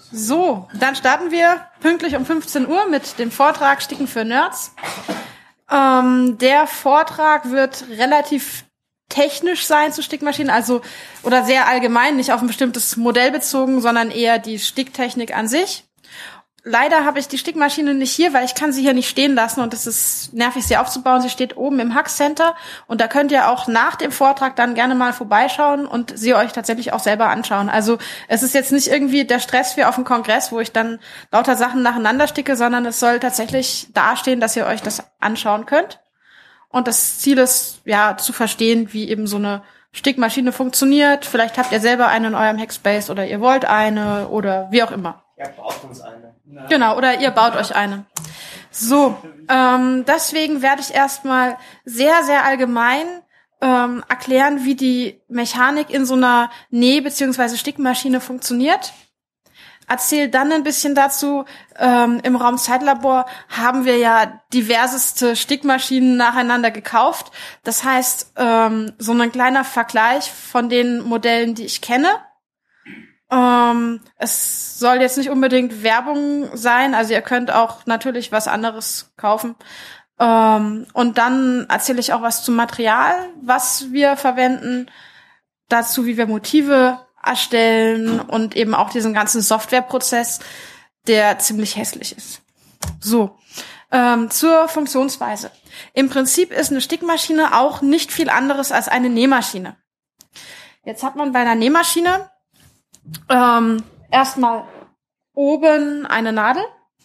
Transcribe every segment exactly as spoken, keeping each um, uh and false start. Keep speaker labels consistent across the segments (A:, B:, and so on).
A: So, dann starten wir pünktlich um fünfzehn Uhr mit dem Vortrag Sticken für Nerds. Ähm, der Vortrag wird relativ technisch sein zu Stickmaschinen, also oder sehr allgemein, nicht auf ein bestimmtes Modell bezogen, sondern eher die Sticktechnik an sich. Leider habe ich die Stickmaschine nicht hier, weil ich kann sie hier nicht stehen lassen und es ist nervig, sie aufzubauen. Sie steht oben im Hack Center und da könnt ihr auch nach dem Vortrag dann gerne mal vorbeischauen und sie euch tatsächlich auch selber anschauen. Also es ist jetzt nicht irgendwie der Stress wie auf dem Kongress, wo ich dann lauter Sachen nacheinander sticke, sondern es soll tatsächlich dastehen, dass ihr euch das anschauen könnt. Und das Ziel ist, ja, zu verstehen, wie eben so eine Stickmaschine funktioniert. Vielleicht habt ihr selber eine in eurem Hackspace oder ihr wollt eine oder wie auch immer.
B: Ja, baut uns eine.
A: Genau, oder ihr baut euch eine. So, ähm, deswegen werde ich erstmal sehr, sehr allgemein ähm, erklären, wie die Mechanik in so einer Näh- bzw. Stickmaschine funktioniert. Erzähl dann ein bisschen dazu, ähm, im Raum Zeitlabor haben wir ja diverseste Stickmaschinen nacheinander gekauft. Das heißt, ähm, so ein kleiner Vergleich von den Modellen, die ich kenne. Ähm, es soll jetzt nicht unbedingt Werbung sein, also ihr könnt auch natürlich was anderes kaufen. Ähm, und dann erzähle ich auch was zum Material, was wir verwenden, dazu, wie wir Motive erstellen und eben auch diesen ganzen Softwareprozess, der ziemlich hässlich ist. So, ähm, zur Funktionsweise. Im Prinzip ist eine Stickmaschine auch nicht viel anderes als eine Nähmaschine. Jetzt hat man bei einer Nähmaschine ähm, erstmal oben eine Nadel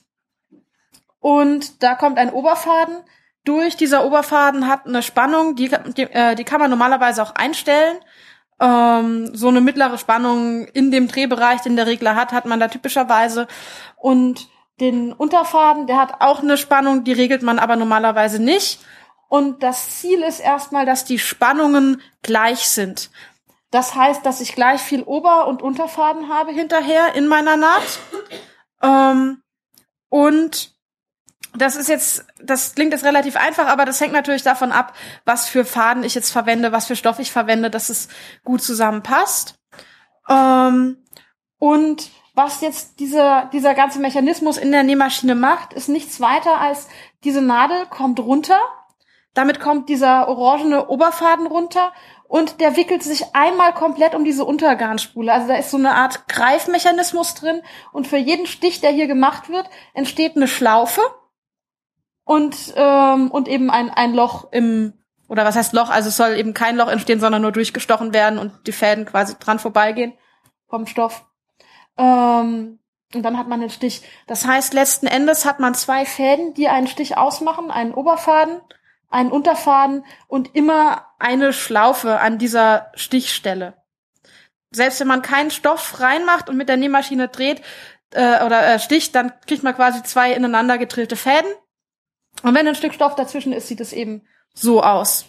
A: und da kommt ein Oberfaden. Durch dieser Oberfaden hat eine Spannung, die, die, äh, die kann man normalerweise auch einstellen. Ähm, so eine mittlere Spannung in dem Drehbereich, den der Regler hat, hat man da typischerweise. Und den Unterfaden, der hat auch eine Spannung, die regelt man aber normalerweise nicht. Und das Ziel ist erstmal, dass die Spannungen gleich sind. Das heißt, dass ich gleich viel Ober- und Unterfaden habe hinterher in meiner Naht. Ähm, und das ist jetzt, das klingt jetzt relativ einfach, aber das hängt natürlich davon ab, was für Faden ich jetzt verwende, was für Stoff ich verwende, dass es gut zusammenpasst. Ähm, und was jetzt dieser, dieser ganze Mechanismus in der Nähmaschine macht, ist nichts weiter als diese Nadel kommt runter. Damit kommt dieser orangene Oberfaden runter. Und der wickelt sich einmal komplett um diese Untergarnspule. Also da ist so eine Art Greifmechanismus drin. Und für jeden Stich, der hier gemacht wird, entsteht eine Schlaufe und ähm, und eben ein ein Loch im, oder was heißt Loch? Also es soll eben kein Loch entstehen, sondern nur durchgestochen werden und die Fäden quasi dran vorbeigehen vom Stoff. Ähm, und dann hat man den Stich. Das heißt, letzten Endes hat man zwei Fäden, die einen Stich ausmachen, einen Oberfaden, einen Unterfaden und immer eine Schlaufe an dieser Stichstelle. Selbst wenn man keinen Stoff reinmacht und mit der Nähmaschine dreht äh, oder äh, sticht, dann kriegt man quasi zwei ineinander gedrillte Fäden. Und wenn ein Stück Stoff dazwischen ist, sieht es eben so aus.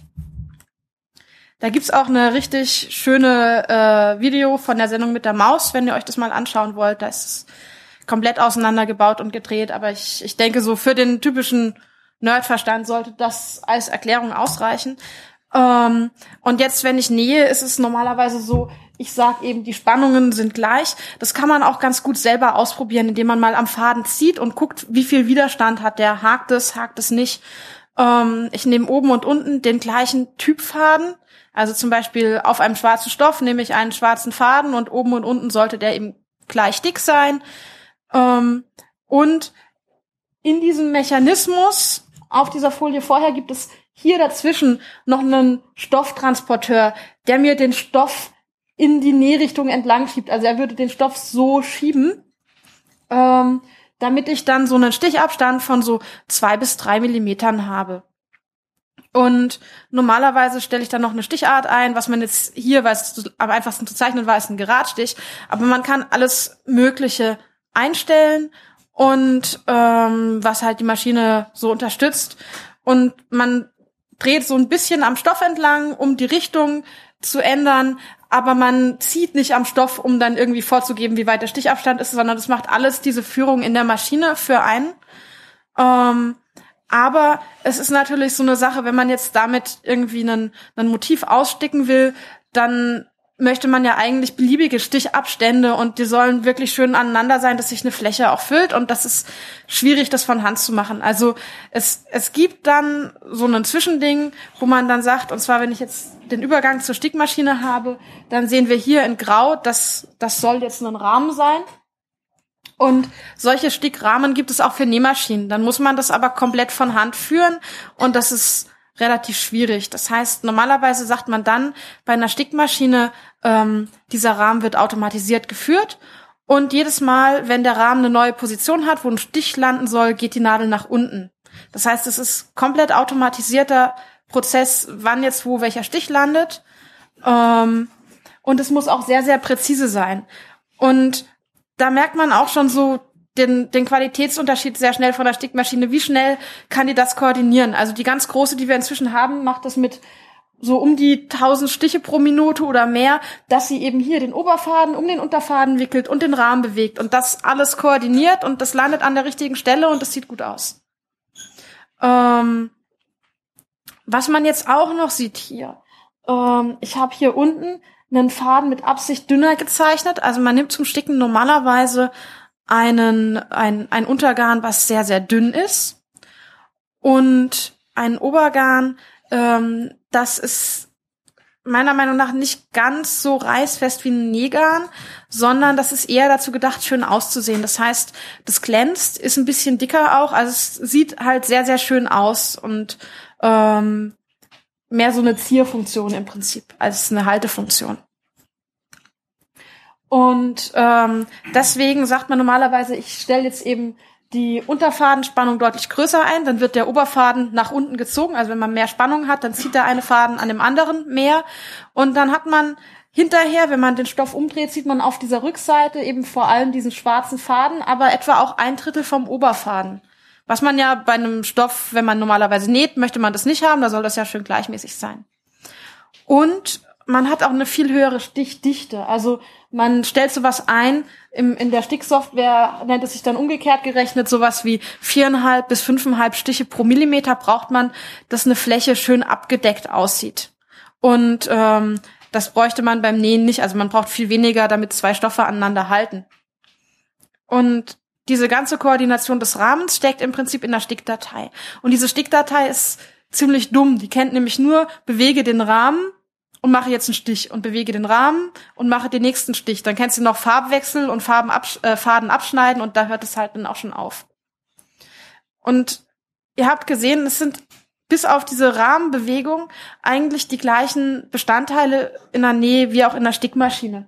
A: Da gibt's auch eine richtig schöne äh, Video von der Sendung mit der Maus, wenn ihr euch das mal anschauen wollt. Da ist es komplett auseinandergebaut und gedreht. Aber ich, ich denke, so für den typischen Nerdverstand sollte das als Erklärung ausreichen. Ähm, und jetzt, wenn ich nähe, ist es normalerweise so, ich sag eben, die Spannungen sind gleich. Das kann man auch ganz gut selber ausprobieren, indem man mal am Faden zieht und guckt, wie viel Widerstand hat der. Hakt es, hakt es nicht. Ähm, ich nehme oben und unten den gleichen Typ Faden. Also zum Beispiel auf einem schwarzen Stoff nehme ich einen schwarzen Faden und oben und unten sollte der eben gleich dick sein. Ähm, und in diesem Mechanismus auf dieser Folie vorher gibt es hier dazwischen noch einen Stofftransporteur, der mir den Stoff in die Nährichtung entlang schiebt. Also er würde den Stoff so schieben, ähm, damit ich dann so einen Stichabstand von so zwei bis drei Millimetern habe. Und normalerweise stelle ich dann noch eine Stichart ein, was man jetzt hier, weil es am einfachsten zu zeichnen war, ist ein Geradstich. Aber man kann alles Mögliche einstellen und ähm, was halt die Maschine so unterstützt. Und man dreht so ein bisschen am Stoff entlang, um die Richtung zu ändern, aber man zieht nicht am Stoff, um dann irgendwie vorzugeben, wie weit der Stichabstand ist, sondern das macht alles diese Führung in der Maschine für einen. Ähm, aber es ist natürlich so eine Sache, wenn man jetzt damit irgendwie einen, einen Motiv aussticken will, dann möchte man ja eigentlich beliebige Stichabstände und die sollen wirklich schön aneinander sein, dass sich eine Fläche auch füllt und das ist schwierig, das von Hand zu machen. Also es es gibt dann so ein Zwischending, wo man dann sagt, und zwar, wenn ich jetzt den Übergang zur Stickmaschine habe, dann sehen wir hier in Grau, das das soll jetzt ein Rahmen sein. Und solche Stickrahmen gibt es auch für Nähmaschinen. Dann muss man das aber komplett von Hand führen und das ist relativ schwierig. Das heißt, normalerweise sagt man dann bei einer Stickmaschine, ähm, dieser Rahmen wird automatisiert geführt und jedes Mal, wenn der Rahmen eine neue Position hat, wo ein Stich landen soll, geht die Nadel nach unten. Das heißt, es ist komplett automatisierter Prozess, wann jetzt wo welcher Stich landet. Ähm, und es muss auch sehr, sehr präzise sein. Und da merkt man auch schon so den, den Qualitätsunterschied sehr schnell von der Stickmaschine. Wie schnell kann die das koordinieren? Also die ganz große, die wir inzwischen haben, macht das mit so um die tausend Stiche pro Minute oder mehr, dass sie eben hier den Oberfaden um den Unterfaden wickelt und den Rahmen bewegt und das alles koordiniert und das landet an der richtigen Stelle und das sieht gut aus. Ähm, was man jetzt auch noch sieht hier, ähm, ich habe hier unten einen Faden mit Absicht dünner gezeichnet. Also man nimmt zum Sticken normalerweise einen ein, ein Untergarn, was sehr, sehr dünn ist und ein Obergarn, ähm, das ist meiner Meinung nach nicht ganz so reißfest wie ein Nähgarn, sondern das ist eher dazu gedacht, schön auszusehen. Das heißt, das glänzt, ist ein bisschen dicker auch, also es sieht halt sehr, sehr schön aus und ähm, mehr so eine Zierfunktion im Prinzip als eine Haltefunktion. Und ähm, deswegen sagt man normalerweise, ich stelle jetzt eben die Unterfadenspannung deutlich größer ein, dann wird der Oberfaden nach unten gezogen, also wenn man mehr Spannung hat, dann zieht der eine Faden an dem anderen mehr und dann hat man hinterher, wenn man den Stoff umdreht, sieht man auf dieser Rückseite eben vor allem diesen schwarzen Faden, aber etwa auch ein Drittel vom Oberfaden. Was man ja bei einem Stoff, wenn man normalerweise näht, möchte man das nicht haben, da soll das ja schön gleichmäßig sein. Und man hat auch eine viel höhere Stichdichte. Also man stellt sowas ein, im, in der Sticksoftware nennt es sich dann umgekehrt gerechnet, sowas wie viereinhalb bis fünfeinhalb Stiche pro Millimeter braucht man, dass eine Fläche schön abgedeckt aussieht. Und ähm, das bräuchte man beim Nähen nicht. Also man braucht viel weniger, damit zwei Stoffe aneinander halten. Und diese ganze Koordination des Rahmens steckt im Prinzip in der Stickdatei. Und diese Stickdatei ist ziemlich dumm. Die kennt nämlich nur, bewege den Rahmen und mache jetzt einen Stich und bewege den Rahmen und mache den nächsten Stich. Dann kennst du noch Farbwechsel und Farben absch- äh, Faden abschneiden und da hört es halt dann auch schon auf. Und ihr habt gesehen, es sind bis auf diese Rahmenbewegung eigentlich die gleichen Bestandteile in der Nähe wie auch in der Stickmaschine.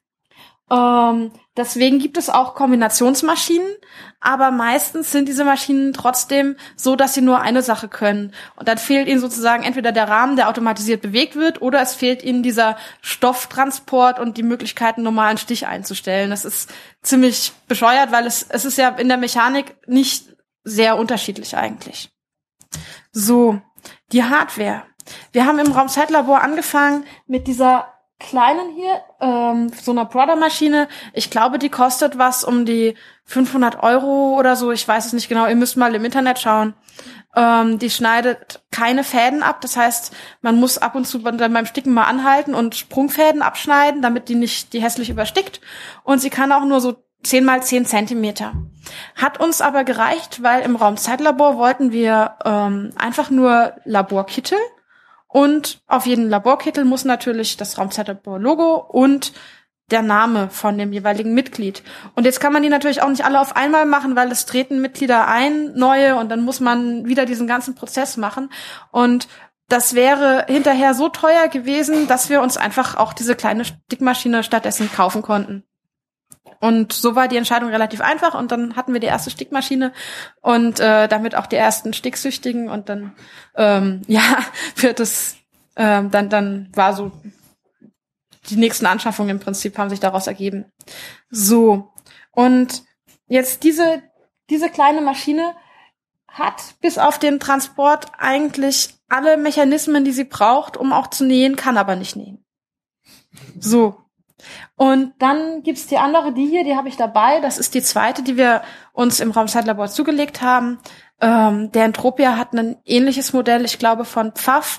A: Ähm, deswegen gibt es auch Kombinationsmaschinen, aber meistens sind diese Maschinen trotzdem so, dass sie nur eine Sache können. Und dann fehlt ihnen sozusagen entweder der Rahmen, der automatisiert bewegt wird, oder es fehlt ihnen dieser Stofftransport und die Möglichkeit, einen normalen Stich einzustellen. Das ist ziemlich bescheuert, weil es, es ist ja in der Mechanik nicht sehr unterschiedlich eigentlich. So, die Hardware. Wir haben im Raumzeitlabor angefangen mit dieser kleinen hier, ähm, so einer Brother-Maschine. Ich glaube, die kostet was um die fünfhundert Euro oder so. Ich weiß es nicht genau. Ihr müsst mal im Internet schauen. Ähm, die schneidet keine Fäden ab. Das heißt, man muss ab und zu dann beim Sticken mal anhalten und Sprungfäden abschneiden, damit die nicht die hässlich überstickt. Und sie kann auch nur so zehn mal zehn Zentimeter. Hat uns aber gereicht, weil im Raumzeitlabor wollten wir ähm, einfach nur Laborkittel. Und auf jeden Laborkittel muss natürlich das Raumzeitlabor-Logo und der Name von dem jeweiligen Mitglied. Und jetzt kann man die natürlich auch nicht alle auf einmal machen, weil es treten Mitglieder ein, neue, und dann muss man wieder diesen ganzen Prozess machen. Und das wäre hinterher so teuer gewesen, dass wir uns einfach auch diese kleine Stickmaschine stattdessen kaufen konnten. Und so war die Entscheidung relativ einfach und dann hatten wir die erste Stickmaschine und äh, damit auch die ersten Sticksüchtigen und dann ähm, ja wird es ähm, dann dann war so die nächsten Anschaffungen im Prinzip haben sich daraus ergeben. So, und jetzt diese diese kleine Maschine hat bis auf den Transport eigentlich alle Mechanismen, die sie braucht, um auch zu nähen, kann aber nicht nähen. So. Und dann gibt's die andere, die hier, die habe ich dabei. Das ist die zweite, die wir uns im Raumzeitlabor zugelegt haben. Ähm, der Entropia hat ein ähnliches Modell, ich glaube von Pfaff.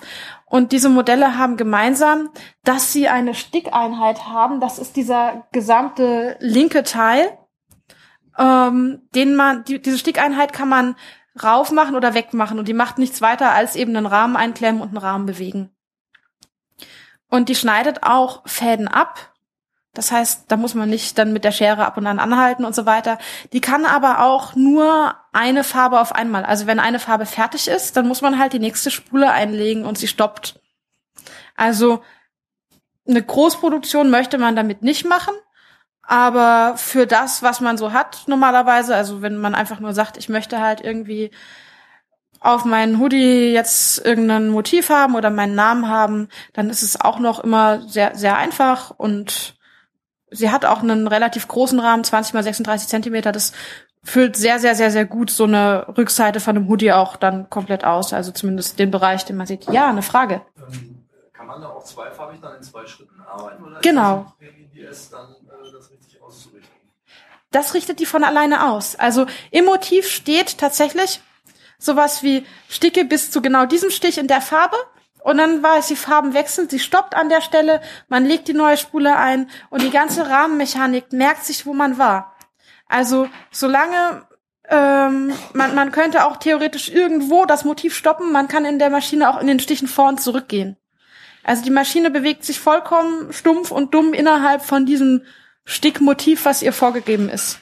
A: Und diese Modelle haben gemeinsam, dass sie eine Stickeinheit haben. Das ist dieser gesamte linke Teil, ähm, den man, die, diese Stickeinheit kann man raufmachen oder wegmachen. Und die macht nichts weiter als eben einen Rahmen einklemmen und einen Rahmen bewegen. Und die schneidet auch Fäden ab. Das heißt, da muss man nicht dann mit der Schere ab und an anhalten und so weiter. Die kann aber auch nur eine Farbe auf einmal. Also wenn eine Farbe fertig ist, dann muss man halt die nächste Spule einlegen und sie stoppt. Also eine Großproduktion möchte man damit nicht machen. Aber für das, was man so hat normalerweise, also wenn man einfach nur sagt, ich möchte halt irgendwie auf meinen Hoodie jetzt irgendein Motiv haben oder meinen Namen haben, dann ist es auch noch immer sehr, sehr einfach und sie hat auch einen relativ großen Rahmen, zwanzig mal sechsunddreißig Zentimeter. Das füllt sehr, sehr, sehr, sehr gut so eine Rückseite von einem Hoodie auch dann komplett aus. Also zumindest den Bereich, den man sieht. Ja, eine Frage.
B: Ähm, kann man da auch zweifarbig dann in zwei Schritten arbeiten? Oder
A: genau.
B: Ist das P D S dann äh, das richtig auszurichten?
A: Das richtet die von alleine aus. Also im Motiv steht tatsächlich sowas wie Sticke bis zu genau diesem Stich in der Farbe. Und dann weiß die Farbenwechsel, sie stoppt an der Stelle, man legt die neue Spule ein und die ganze Rahmenmechanik merkt sich, wo man war. Also solange ähm, man, man könnte auch theoretisch irgendwo das Motiv stoppen, man kann in der Maschine auch in den Stichen vor und zurückgehen. Also die Maschine bewegt sich vollkommen stumpf und dumm innerhalb von diesem Stickmotiv, was ihr vorgegeben ist.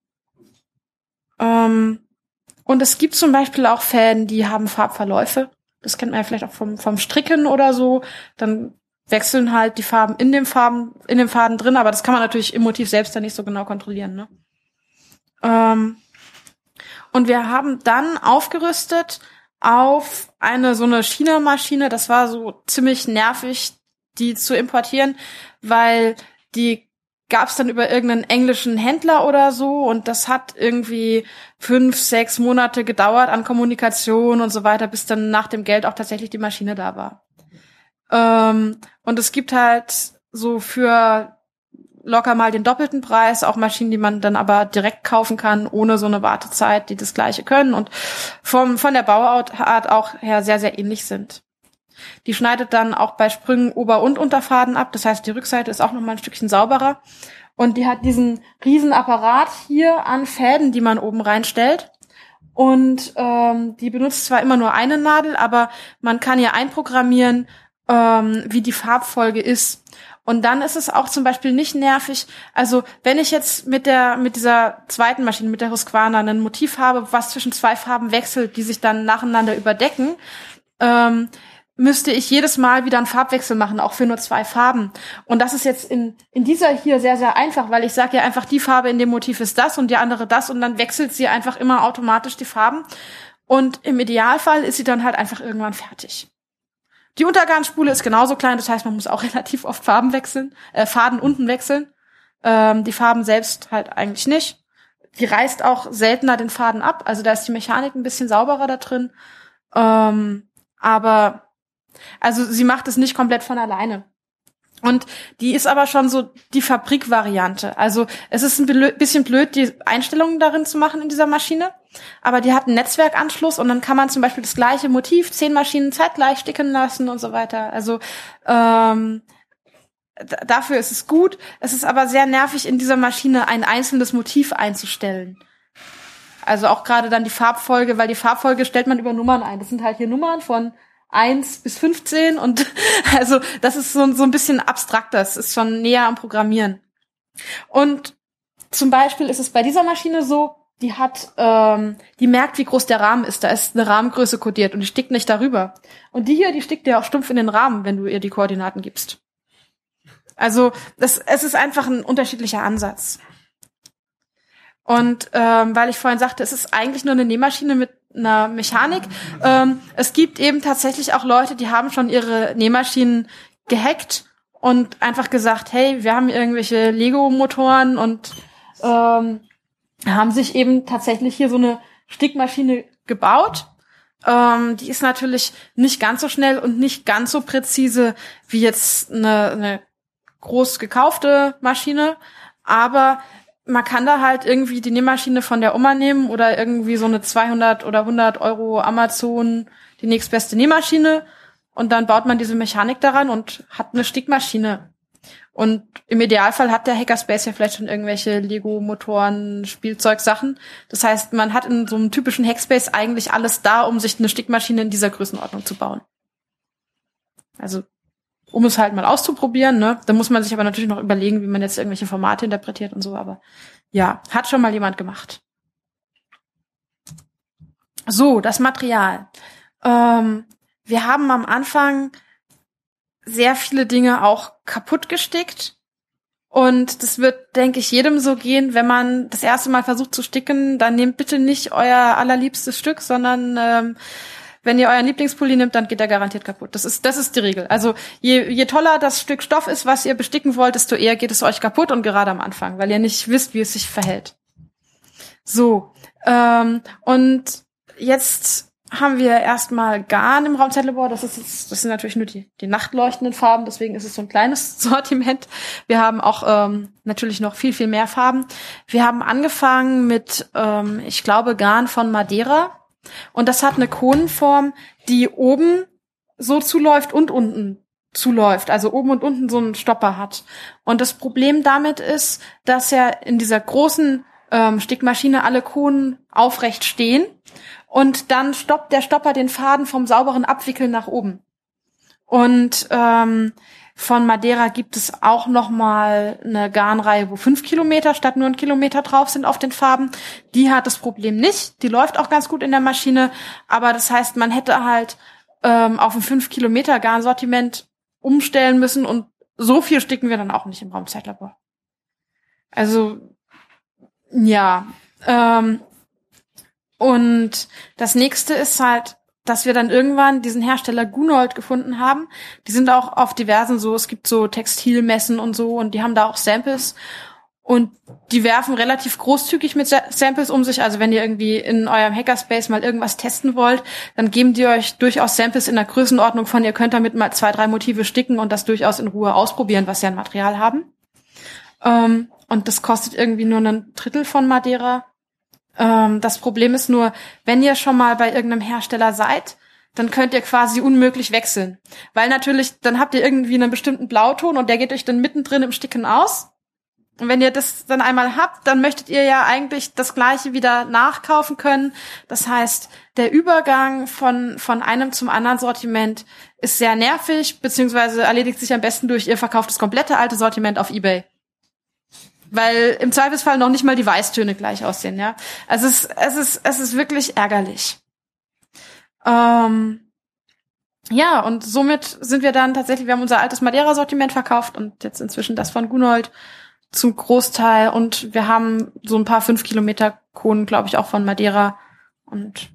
A: Ähm, und es gibt zum Beispiel auch Fäden, die haben Farbverläufe. Das kennt man ja vielleicht auch vom, vom Stricken oder so. Dann wechseln halt die Farben in dem Farben, in dem Faden drin, aber das kann man natürlich im Motiv selbst dann nicht so genau kontrollieren, ne? Ähm, und wir haben dann aufgerüstet auf eine so eine China-Maschine. Das war so ziemlich nervig, die zu importieren, weil die gab's dann über irgendeinen englischen Händler oder so und das hat irgendwie fünf, sechs Monate gedauert an Kommunikation und so weiter, bis dann nach dem Geld auch tatsächlich die Maschine da war. Ähm, und es gibt halt so für locker mal den doppelten Preis auch Maschinen, die man dann aber direkt kaufen kann, ohne so eine Wartezeit, die das Gleiche können und vom von der Bauart auch her sehr, sehr ähnlich sind. Die schneidet dann auch bei Sprüngen Ober- und Unterfaden ab. Das heißt, die Rückseite ist auch noch mal ein Stückchen sauberer. Und die hat diesen riesen Apparat hier an Fäden, die man oben reinstellt. Und ähm, die benutzt zwar immer nur eine Nadel, aber man kann hier einprogrammieren, ähm, wie die Farbfolge ist. Und dann ist es auch zum Beispiel nicht nervig. Also wenn ich jetzt mit der mit dieser zweiten Maschine, mit der Husqvarna, ein Motiv habe, was zwischen zwei Farben wechselt, die sich dann nacheinander überdecken, ähm, müsste ich jedes Mal wieder einen Farbwechsel machen, auch für nur zwei Farben. Und das ist jetzt in in dieser hier sehr, sehr einfach, weil ich sage ja einfach, die Farbe in dem Motiv ist das und die andere das und dann wechselt sie einfach immer automatisch die Farben. Und im Idealfall ist sie dann halt einfach irgendwann fertig. Die Untergarnspule ist genauso klein, das heißt, man muss auch relativ oft Farben wechseln, äh, Faden unten wechseln. Ähm, die Farben selbst halt eigentlich nicht. Die reißt auch seltener den Faden ab, also da ist die Mechanik ein bisschen sauberer da drin. Ähm, aber Also sie macht es nicht komplett von alleine. Und die ist aber schon so die Fabrikvariante. Also es ist ein bisschen blöd, die Einstellungen darin zu machen in dieser Maschine. Aber die hat einen Netzwerkanschluss und dann kann man zum Beispiel das gleiche Motiv, zehn Maschinen zeitgleich sticken lassen und so weiter. Also ähm, d- dafür ist es gut. Es ist aber sehr nervig, in dieser Maschine ein einzelnes Motiv einzustellen. Also auch gerade dann die Farbfolge, weil die Farbfolge stellt man über Nummern ein. Das sind halt hier Nummern von eins bis fünfzehn und also das ist so, so ein bisschen abstrakter, das ist schon näher am Programmieren. Und zum Beispiel ist es bei dieser Maschine so, die hat, ähm, die merkt, wie groß der Rahmen ist, da ist eine Rahmengröße kodiert und die stickt nicht darüber. Und die hier, die stickt dir auch stumpf in den Rahmen, wenn du ihr die Koordinaten gibst. Also das, es ist einfach ein unterschiedlicher Ansatz. Und ähm, weil ich vorhin sagte, es ist eigentlich nur eine Nähmaschine mit einer Mechanik. Ähm, es gibt eben tatsächlich auch Leute, die haben schon ihre Nähmaschinen gehackt und einfach gesagt, hey, wir haben irgendwelche Lego-Motoren und ähm, haben sich eben tatsächlich hier so eine Stickmaschine gebaut. Ähm, die ist natürlich nicht ganz so schnell und nicht ganz so präzise wie jetzt eine, eine groß gekaufte Maschine, aber man kann da halt irgendwie die Nähmaschine von der Oma nehmen oder irgendwie so eine zweihundert oder hundert Euro Amazon, die nächstbeste Nähmaschine und dann baut man diese Mechanik daran und hat eine Stickmaschine. Und im Idealfall hat der Hackerspace ja vielleicht schon irgendwelche Lego-Motoren, Spielzeugsachen. Das heißt, man hat in so einem typischen Hackspace eigentlich alles da, um sich eine Stickmaschine in dieser Größenordnung zu bauen. Also, um es halt mal auszuprobieren, ne? Da muss man sich aber natürlich noch überlegen, wie man jetzt irgendwelche Formate interpretiert und so, aber ja, hat schon mal jemand gemacht. So, das Material. Ähm, wir haben am Anfang sehr viele Dinge auch kaputt gestickt. Und das wird, denke ich, jedem so gehen, wenn man das erste Mal versucht zu sticken, dann nehmt bitte nicht euer allerliebstes Stück, sondern ähm, wenn ihr euren Lieblingspulli nehmt, dann geht der garantiert kaputt. Das ist, das ist die Regel. Also je, je toller das Stück Stoff ist, was ihr besticken wollt, desto eher geht es euch kaputt und gerade am Anfang, weil ihr nicht wisst, wie es sich verhält. So, ähm, und jetzt haben wir erstmal Garn im Raumzeitlabor. Das ist jetzt, das sind natürlich nur die, die nachtleuchtenden Farben, deswegen ist es so ein kleines Sortiment. Wir haben auch ähm, natürlich noch viel, viel mehr Farben. Wir haben angefangen mit, ähm, ich glaube, Garn von Madeira. Und das hat eine Konenform, die oben so zuläuft und unten zuläuft. Also oben und unten so einen Stopper hat. Und das Problem damit ist, dass ja in dieser großen ähm, Stickmaschine alle Konen aufrecht stehen. Und dann stoppt der Stopper den Faden vom sauberen Abwickeln nach oben. Und ähm, von Madeira gibt es auch noch mal eine Garnreihe, wo fünf Kilometer statt nur ein Kilometer drauf sind auf den Farben. Die hat das Problem nicht. Die läuft auch ganz gut in der Maschine. Aber das heißt, man hätte halt ähm, auf ein fünf Kilometer Garnsortiment umstellen müssen. Und so viel sticken wir dann auch nicht im Raumzeitlabor. Also, ja. Ähm, und das nächste ist halt, dass wir dann irgendwann diesen Hersteller Gunold gefunden haben. Die sind auch auf diversen so, es gibt so Textilmessen und so und die haben da auch Samples und die werfen relativ großzügig mit Samples um sich. Also wenn ihr irgendwie in eurem Hackerspace mal irgendwas testen wollt, dann geben die euch durchaus Samples in der Größenordnung von, ihr könnt damit mal zwei, drei Motive sticken und das durchaus in Ruhe ausprobieren, was sie an Material haben. Ähm, und das kostet irgendwie nur ein Drittel von Madeira. Das Problem ist nur, wenn ihr schon mal bei irgendeinem Hersteller seid, dann könnt ihr quasi unmöglich wechseln. Weil natürlich, dann habt ihr irgendwie einen bestimmten Blauton und der geht euch dann mittendrin im Sticken aus. Und wenn ihr das dann einmal habt, dann möchtet ihr ja eigentlich das Gleiche wieder nachkaufen können. Das heißt, der Übergang von von einem zum anderen Sortiment ist sehr nervig, beziehungsweise erledigt sich am besten durch, ihr verkauft das komplette alte Sortiment auf eBay. Weil im Zweifelsfall noch nicht mal die Weißtöne gleich aussehen, ja. Also es ist, es ist, es ist wirklich ärgerlich. Ähm, ja, und somit sind wir dann tatsächlich, wir haben unser altes Madeira-Sortiment verkauft und jetzt inzwischen das von Gunold zum Großteil und wir haben so ein paar fünf Kilometer Konen, glaube ich, auch von Madeira und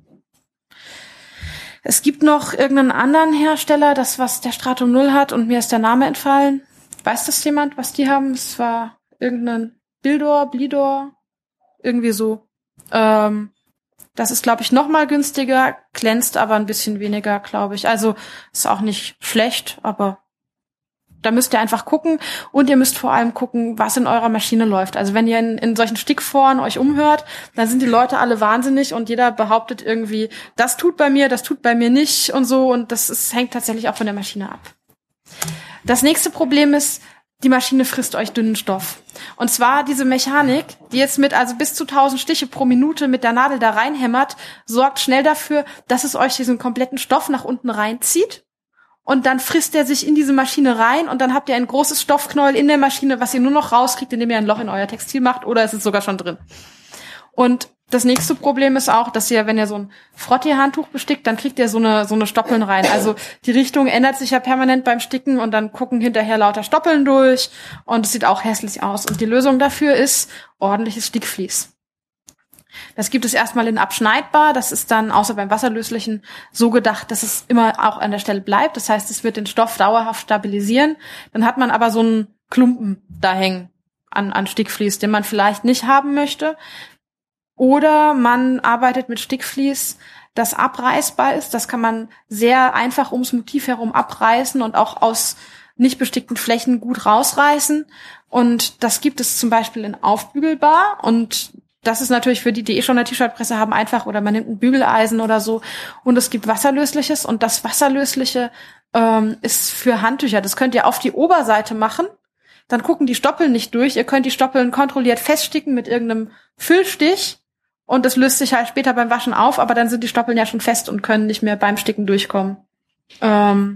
A: es gibt noch irgendeinen anderen Hersteller, das was der Stratum null hat und mir ist der Name entfallen. Weiß das jemand, was die haben? Es war irgendein Bildor, Blidor, irgendwie so. Ähm, das ist, glaube ich, noch mal günstiger, glänzt aber ein bisschen weniger, glaube ich. Also ist auch nicht schlecht, aber da müsst ihr einfach gucken und ihr müsst vor allem gucken, was in eurer Maschine läuft. Also wenn ihr in, in solchen Stickforen euch umhört, dann sind die Leute alle wahnsinnig und jeder behauptet irgendwie, das tut bei mir, das tut bei mir nicht und so und das ist, hängt tatsächlich auch von der Maschine ab. Das nächste Problem ist, die Maschine frisst euch dünnen Stoff. Und zwar diese Mechanik, die jetzt mit also bis zu tausend Stiche pro Minute mit der Nadel da reinhämmert, sorgt schnell dafür, dass es euch diesen kompletten Stoff nach unten reinzieht. Und dann frisst er sich in diese Maschine rein und dann habt ihr ein großes Stoffknäuel in der Maschine, was ihr nur noch rauskriegt, indem ihr ein Loch in euer Textil macht oder es ist sogar schon drin. Und das nächste Problem ist auch, dass ihr, wenn ihr so ein Frottee-Handtuch bestickt, dann kriegt ihr so eine so eine Stoppeln rein. Also die Richtung ändert sich ja permanent beim Sticken und dann gucken hinterher lauter Stoppeln durch und es sieht auch hässlich aus. Und die Lösung dafür ist ordentliches Stickvlies. Das gibt es erstmal in abschneidbar. Das ist dann außer beim Wasserlöslichen so gedacht, dass es immer auch an der Stelle bleibt. Das heißt, es wird den Stoff dauerhaft stabilisieren. Dann hat man aber so einen Klumpen da hängen an, an Stickvlies, den man vielleicht nicht haben möchte. Oder man arbeitet mit Stickvlies, das abreißbar ist. Das kann man sehr einfach ums Motiv herum abreißen und auch aus nicht bestickten Flächen gut rausreißen. Und das gibt es zum Beispiel in aufbügelbar. Und das ist natürlich für die, die eh schon eine T-Shirt-Presse haben, einfach. Oder man nimmt ein Bügeleisen oder so. Und es gibt Wasserlösliches. Und das Wasserlösliche ähm, ist für Handtücher. Das könnt ihr auf die Oberseite machen. Dann gucken die Stoppeln nicht durch. Ihr könnt die Stoppeln kontrolliert feststicken mit irgendeinem Füllstich. Und das löst sich halt später beim Waschen auf. Aber dann sind die Stoppeln ja schon fest und können nicht mehr beim Sticken durchkommen. Ähm,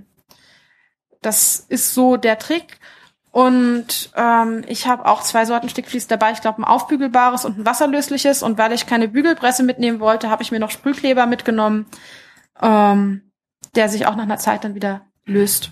A: das ist so der Trick. Und ähm, ich habe auch zwei Sorten Stickvlies dabei. Ich glaube, ein aufbügelbares und ein wasserlösliches. Und weil ich keine Bügelpresse mitnehmen wollte, habe ich mir noch Sprühkleber mitgenommen, ähm, der sich auch nach einer Zeit dann wieder löst.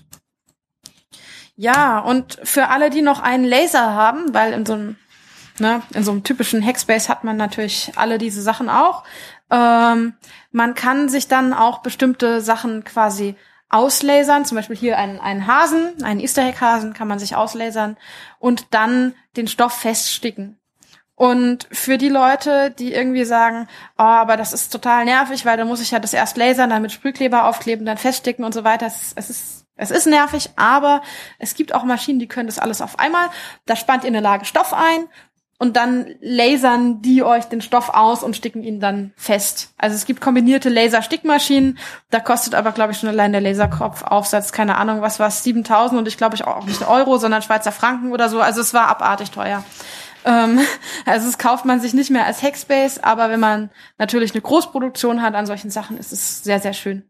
A: Ja, und für alle, die noch einen Laser haben, weil in so einem, ne, in so einem typischen Hackspace hat man natürlich alle diese Sachen auch. Ähm, man kann sich dann auch bestimmte Sachen quasi auslasern, zum Beispiel hier einen, einen Hasen, einen Easter Egg Hasen kann man sich auslasern und dann den Stoff feststicken. Und für die Leute, die irgendwie sagen, oh, aber das ist total nervig, weil da muss ich ja das erst lasern, dann mit Sprühkleber aufkleben, dann feststicken und so weiter. Es, es ist, es ist nervig, aber es gibt auch Maschinen, die können das alles auf einmal. Da spannt ihr eine Lage Stoff ein und dann lasern die euch den Stoff aus und sticken ihn dann fest. Also es gibt kombinierte Laserstickmaschinen, da kostet aber, glaube ich, schon allein der Laserkopfaufsatz, keine Ahnung, was war es, siebentausend und ich glaube ich auch nicht Euro, sondern Schweizer Franken oder so. Also es war abartig teuer. Ähm, also es kauft man sich nicht mehr als Hackspace, aber wenn man natürlich eine Großproduktion hat an solchen Sachen, ist es sehr, sehr schön.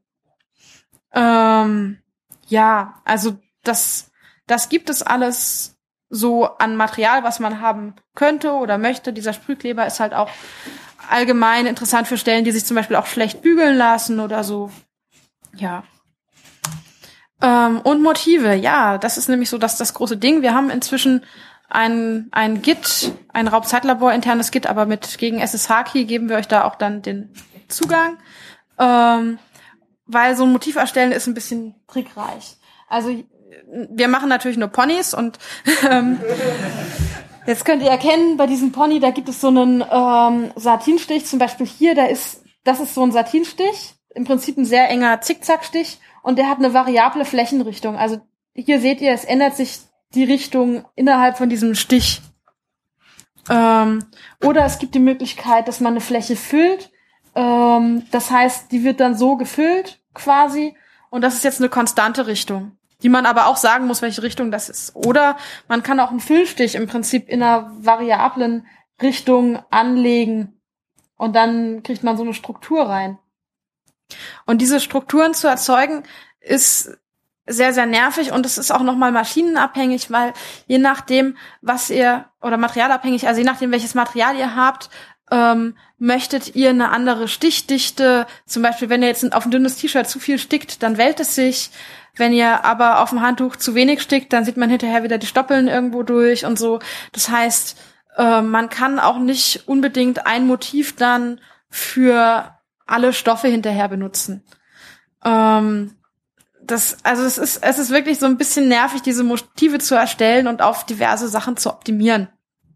A: Ähm, ja, also das, das gibt es alles so an Material, was man haben könnte oder möchte. Dieser Sprühkleber ist halt auch allgemein interessant für Stellen, die sich zum Beispiel auch schlecht bügeln lassen oder so. Ja. Ähm, und Motive, ja, das ist nämlich so das, das große Ding. Wir haben inzwischen ein, ein Git, ein Raubzeitlabor internes Git, aber mit gegen S S H-Key geben wir euch da auch dann den Zugang. Ähm, weil so ein Motiv erstellen ist ein bisschen trickreich. Also wir machen natürlich nur Ponys und ähm, jetzt könnt ihr erkennen, bei diesem Pony, da gibt es so einen ähm, Satinstich, zum Beispiel hier, da ist, das ist so ein Satinstich, im Prinzip ein sehr enger Zickzackstich und der hat eine variable Flächenrichtung. Also hier seht ihr, es ändert sich die Richtung innerhalb von diesem Stich. Ähm, oder es gibt die Möglichkeit, dass man eine Fläche füllt. Ähm, das heißt, die wird dann so gefüllt quasi und das ist jetzt eine konstante Richtung, die man aber auch sagen muss, welche Richtung das ist. Oder man kann auch einen Füllstich im Prinzip in einer variablen Richtung anlegen und dann kriegt man so eine Struktur rein. Und diese Strukturen zu erzeugen, ist sehr, sehr nervig und es ist auch nochmal maschinenabhängig, weil je nachdem, was ihr, oder materialabhängig, also je nachdem, welches Material ihr habt, ähm, möchtet ihr eine andere Stichdichte. Zum Beispiel, wenn ihr jetzt auf ein dünnes T-Shirt zu viel stickt, dann wellt es sich. Wenn ihr aber auf dem Handtuch zu wenig stickt, dann sieht man hinterher wieder die Stoppeln irgendwo durch und so. Das heißt, äh, man kann auch nicht unbedingt ein Motiv dann für alle Stoffe hinterher benutzen. Ähm, das, also es ist, es ist wirklich so ein bisschen nervig, diese Motive zu erstellen und auf diverse Sachen zu optimieren.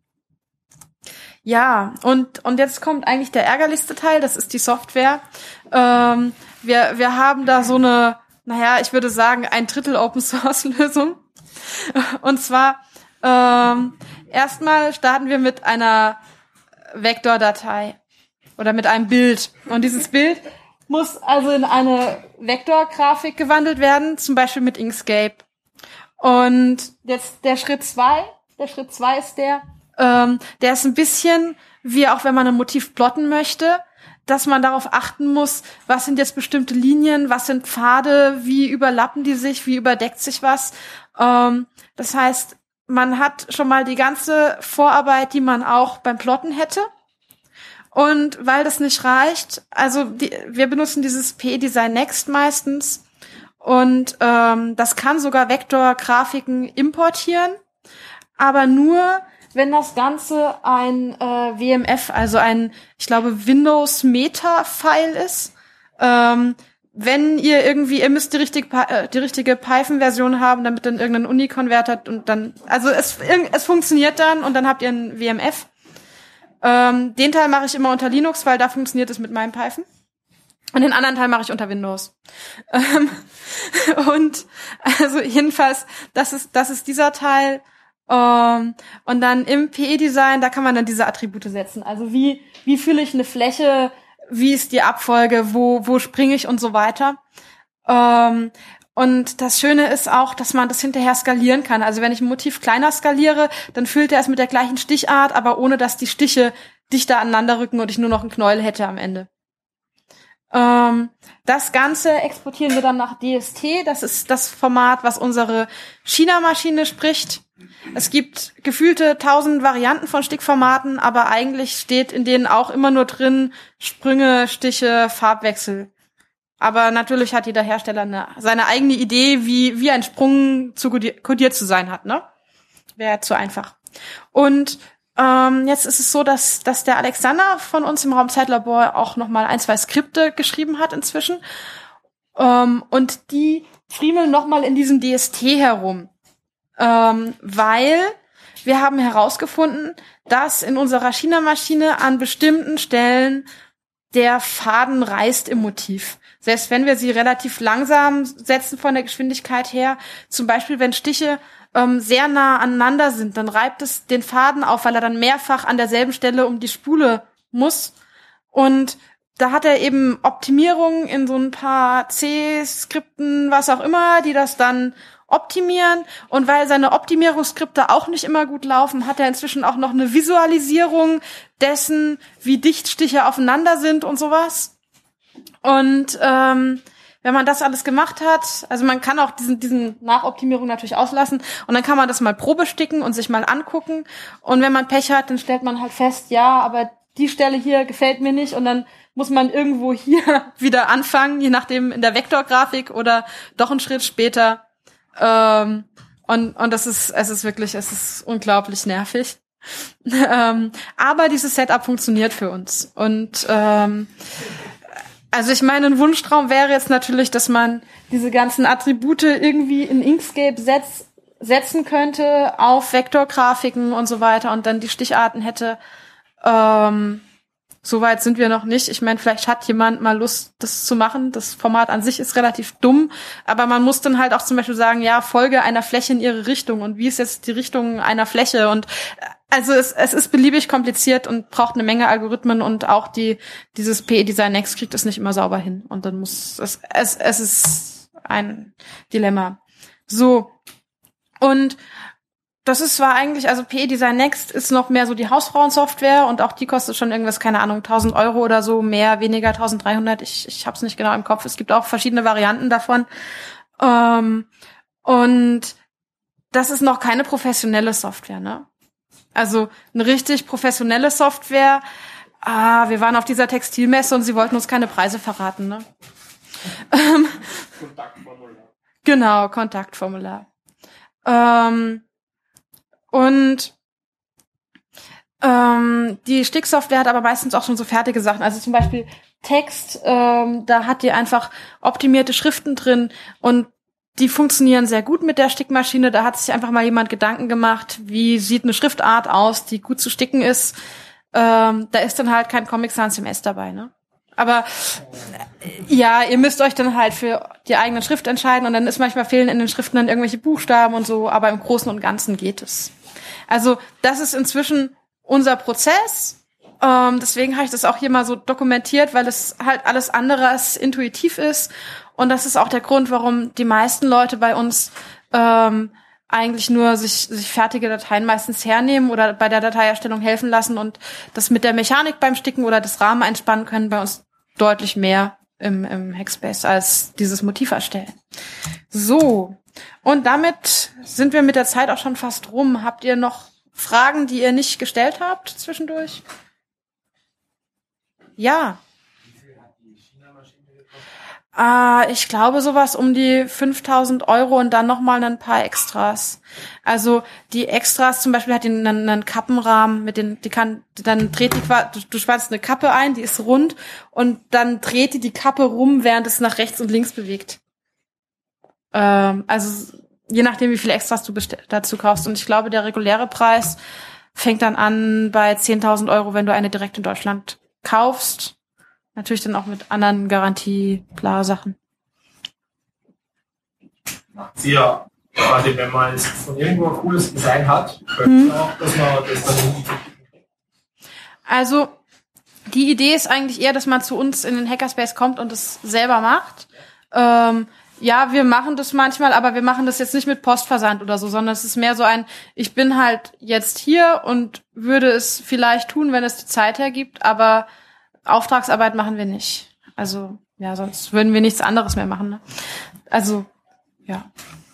A: Ja, und, und jetzt kommt eigentlich der ärgerlichste Teil, das ist die Software. Ähm, wir, wir haben da so eine, naja, ich würde sagen, ein Drittel Open-Source-Lösung. Und zwar, ähm, erstmal starten wir mit einer Vektordatei oder mit einem Bild. Und dieses Bild muss also in eine Vektorgrafik gewandelt werden, zum Beispiel mit Inkscape. Und jetzt der Schritt zwei, der Schritt zwei ist der, ähm, der ist ein bisschen wie auch wenn man ein Motiv plotten möchte, dass man darauf achten muss, was sind jetzt bestimmte Linien, was sind Pfade, wie überlappen die sich, wie überdeckt sich was. Ähm, das heißt, man hat schon mal die ganze Vorarbeit, die man auch beim Plotten hätte. Und weil das nicht reicht, also die, wir benutzen dieses P Design Next meistens und ähm, das kann sogar Vektorgrafiken importieren, aber nur, wenn das Ganze ein äh, W M F, also ein, ich glaube, Windows Meta-File ist. Ähm, wenn ihr irgendwie, ihr müsst die richtige, äh, die richtige Python-Version haben, damit dann irgendein Uni konvertiert und dann, also es, es funktioniert dann und dann habt ihr ein W M F. Ähm, den Teil mache ich immer unter Linux, weil da funktioniert es mit meinem Python. Und den anderen Teil mache ich unter Windows. Ähm, und also jedenfalls, das ist, das ist dieser Teil. Um, und dann im P E-Design, da kann man dann diese Attribute setzen. Also wie wie fülle ich eine Fläche, wie ist die Abfolge, wo wo springe ich und so weiter. Um, Und das Schöne ist auch, dass man das hinterher skalieren kann. Also wenn ich ein Motiv kleiner skaliere, dann füllt er es mit der gleichen Stichart, aber ohne dass die Stiche dichter aneinander rücken und ich nur noch einen Knäuel hätte am Ende. Ähm, das Ganze exportieren wir dann nach D S T. Das ist das Format, was unsere China-Maschine spricht. Es gibt gefühlte tausend Varianten von Stickformaten, aber eigentlich steht in denen auch immer nur drin Sprünge, Stiche, Farbwechsel. Aber natürlich hat jeder Hersteller eine, seine eigene Idee, wie, wie ein Sprung zu kodiert zu sein hat, ne? Wäre zu einfach. Und ähm, jetzt ist es so, dass, dass der Alexander von uns im Raumzeitlabor auch noch mal ein, zwei Skripte geschrieben hat inzwischen. Ähm, und die friemeln noch mal in diesem D S T herum. Ähm, weil wir haben herausgefunden, dass in unserer China-Maschine an bestimmten Stellen der Faden reißt im Motiv. Selbst wenn wir sie relativ langsam setzen von der Geschwindigkeit her, zum Beispiel wenn Stiche ähm, sehr nah aneinander sind, dann reibt es den Faden auf, weil er dann mehrfach an derselben Stelle um die Spule muss. Und da hat er eben Optimierungen in so ein paar C-Skripten, was auch immer, die das dann optimieren. Und weil seine Optimierungsskripte auch nicht immer gut laufen, hat er inzwischen auch noch eine Visualisierung dessen, wie dicht Stiche aufeinander sind und sowas. Und ähm, wenn man das alles gemacht hat, also man kann auch diesen diesen Nachoptimierung natürlich auslassen und dann kann man das mal probesticken und sich mal angucken. Und wenn man Pech hat, dann stellt man halt fest, ja, aber die Stelle hier gefällt mir nicht und dann muss man irgendwo hier wieder anfangen, je nachdem in der Vektorgrafik oder doch einen Schritt später. Ähm, und und das ist es ist wirklich, es ist unglaublich nervig. ähm, aber dieses Setup funktioniert für uns und ähm, also ich meine, ein Wunschtraum wäre jetzt natürlich, dass man diese ganzen Attribute irgendwie in Inkscape setz, setzen könnte auf Vektorgrafiken und so weiter und dann die Sticharten hätte. Ähm, Soweit sind wir noch nicht. Ich meine, vielleicht hat jemand mal Lust, das zu machen. Das Format an sich ist relativ dumm, aber man muss dann halt auch zum Beispiel sagen, ja, folge einer Fläche in ihre Richtung und wie ist jetzt die Richtung einer Fläche und also es, es ist beliebig kompliziert und braucht eine Menge Algorithmen und auch die dieses P E-Design Next kriegt es nicht immer sauber hin und dann muss es es es ist ein Dilemma. So und das ist zwar eigentlich, also P E-Design Next ist noch mehr so die Hausfrauensoftware und auch die kostet schon irgendwas, keine Ahnung, tausend Euro oder so, mehr, weniger, tausenddreihundert. Ich ich hab's nicht genau im Kopf. Es gibt auch verschiedene Varianten davon. Ähm, und das ist noch keine professionelle Software, ne? Also eine richtig professionelle Software. Ah, wir waren auf dieser Textilmesse und sie wollten uns keine Preise verraten, ne? Kontaktformular. Genau, Kontaktformular. Ähm, Und ähm, die Sticksoftware hat aber meistens auch schon so fertige Sachen. Also zum Beispiel Text, ähm, da hat die einfach optimierte Schriften drin und die funktionieren sehr gut mit der Stickmaschine. Da hat sich einfach mal jemand Gedanken gemacht, wie sieht eine Schriftart aus, die gut zu sticken ist. Ähm, da ist dann halt kein Comic Sans M S dabei, ne? Aber ja, ihr müsst euch dann halt für die eigene Schrift entscheiden und dann ist manchmal fehlen in den Schriften dann irgendwelche Buchstaben und so, aber im Großen und Ganzen geht es. Also das ist inzwischen unser Prozess. Ähm, deswegen habe ich das auch hier mal so dokumentiert, weil es halt alles andere als intuitiv ist. Und das ist auch der Grund, warum die meisten Leute bei uns ähm, eigentlich nur sich, sich fertige Dateien meistens hernehmen oder bei der Dateierstellung helfen lassen und das mit der Mechanik beim Sticken oder das Rahmen einspannen können bei uns deutlich mehr im, im Hackspace als dieses Motiv erstellen. So, und damit sind wir mit der Zeit auch schon fast rum. Habt ihr noch Fragen, die ihr nicht gestellt habt zwischendurch? Ja. Äh, ich glaube sowas um die fünftausend Euro und dann nochmal ein paar Extras. Also die Extras zum Beispiel hat die einen, einen Kappenrahmen, mit den, die kann, dann dreht die, du, du spannst eine Kappe ein, die ist rund und dann dreht die die Kappe rum, während es nach rechts und links bewegt. Ähm, also je nachdem, wie viele Extras du bestell, dazu kaufst. Und ich glaube, der reguläre Preis fängt dann an bei zehntausend Euro, wenn du eine direkt in Deutschland kaufst. Natürlich dann auch mit anderen Garantie-Bla-Sachen.
C: Ja, gerade wenn man jetzt von irgendwo ein cooles Design hat, könnte man auch, dass man das dann...
A: Also, die Idee ist eigentlich eher, dass man zu uns in den Hackerspace kommt und es selber macht. Ähm, Ja, wir machen das manchmal, aber wir machen das jetzt nicht mit Postversand oder so, sondern es ist mehr so ein, ich bin halt jetzt hier und würde es vielleicht tun, wenn es die Zeit hergibt, aber Auftragsarbeit machen wir nicht. Also, ja, sonst würden wir nichts anderes mehr machen, ne? Also, ja.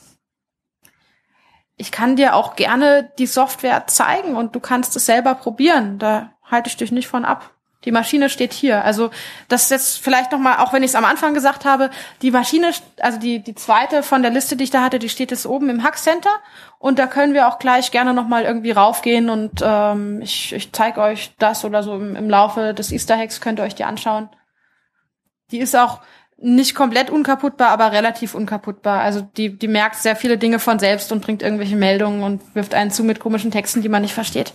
A: Ich kann dir auch gerne die Software zeigen und du kannst es selber probieren. Da halte ich dich nicht von ab. Die Maschine steht hier. Also das ist jetzt vielleicht noch mal, auch wenn ich es am Anfang gesagt habe, die Maschine, also die die zweite von der Liste, die ich da hatte, die steht jetzt oben im Hack Center und da können wir auch gleich gerne noch mal irgendwie raufgehen und ähm, ich ich zeige euch das oder so im, im Laufe des Easter Hacks könnt ihr euch die anschauen. Die ist auch nicht komplett unkaputtbar, aber relativ unkaputtbar. Also die die merkt sehr viele Dinge von selbst und bringt irgendwelche Meldungen und wirft einen zu mit komischen Texten, die man nicht versteht.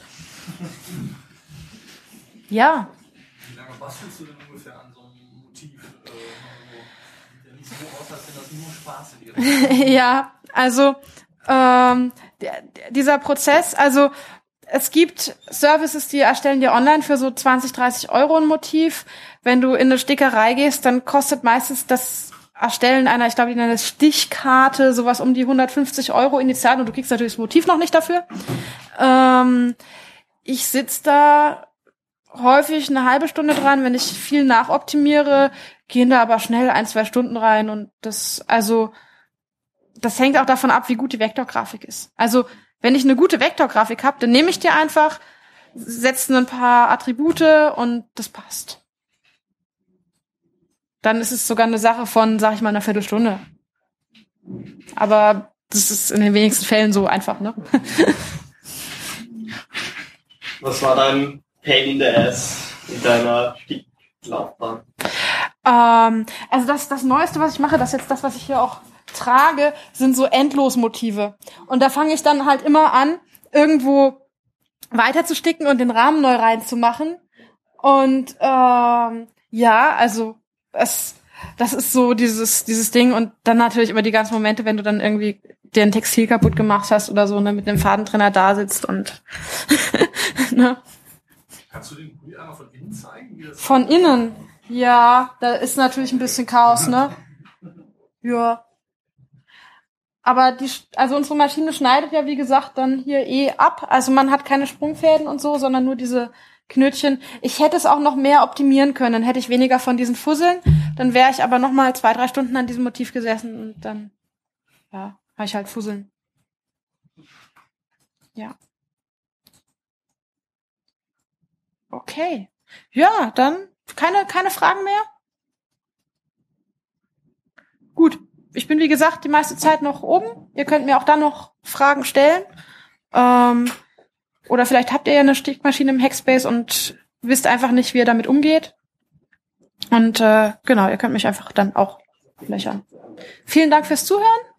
A: Ja.
B: Was willst du denn ungefähr an so einem Motiv? Äh, sieht ja nicht so aus, als wenn das nur Spaß wäre.
A: Ja, also ähm, der, dieser Prozess, also es gibt Services, die erstellen dir online für so zwanzig, dreißig Euro ein Motiv. Wenn du in eine Stickerei gehst, dann kostet meistens das Erstellen einer, ich glaube, die nennen das Stichkarte, sowas um die hundertfünfzig Euro initial und du kriegst natürlich das Motiv noch nicht dafür. Ähm, ich sitze da häufig eine halbe Stunde dran, wenn ich viel nachoptimiere, gehen da aber schnell ein, zwei Stunden rein und das, also, das hängt auch davon ab, wie gut die Vektorgrafik ist. Also, wenn ich eine gute Vektorgrafik habe, dann nehme ich dir einfach, setze ein paar Attribute und das passt. Dann ist es sogar eine Sache von, sag ich mal, einer Viertelstunde. Aber das ist in den wenigsten Fällen so einfach, ne?
D: Was war dein Pain in the Ass in deiner Sticklaufbahn?
A: Ähm, also das, das Neueste, was ich mache, das ist jetzt das, was ich hier auch trage, sind so Endlosmotive. Und da fange ich dann halt immer an, irgendwo weiter zu sticken und den Rahmen neu reinzumachen. Und ähm, ja, also es, das ist so dieses dieses Ding. Und dann natürlich immer die ganzen Momente, wenn du dann irgendwie dir ein Textil kaputt gemacht hast oder so, ne, mit einem Fadentrenner da sitzt und ne.
B: Kannst du den Pulli einmal von innen zeigen? Wie das
A: Von innen? Ja, da ist natürlich ein bisschen Chaos, ne? Ja. Aber die, also unsere Maschine schneidet ja, wie gesagt, dann hier eh ab. Also man hat keine Sprungfäden und so, sondern nur diese Knötchen. Ich hätte es auch noch mehr optimieren können. Hätte ich weniger von diesen Fusseln, dann wäre ich aber noch mal zwei, drei Stunden an diesem Motiv gesessen und dann, ja, habe ich halt Fusseln. Ja. Okay. Ja, dann keine keine Fragen mehr? Gut. Ich bin, wie gesagt, die meiste Zeit noch oben. Ihr könnt mir auch dann noch Fragen stellen. Ähm, oder vielleicht habt ihr ja eine Stickmaschine im Hackspace und wisst einfach nicht, wie ihr damit umgeht. Und äh, genau, ihr könnt mich einfach dann auch löchern. Vielen Dank fürs Zuhören.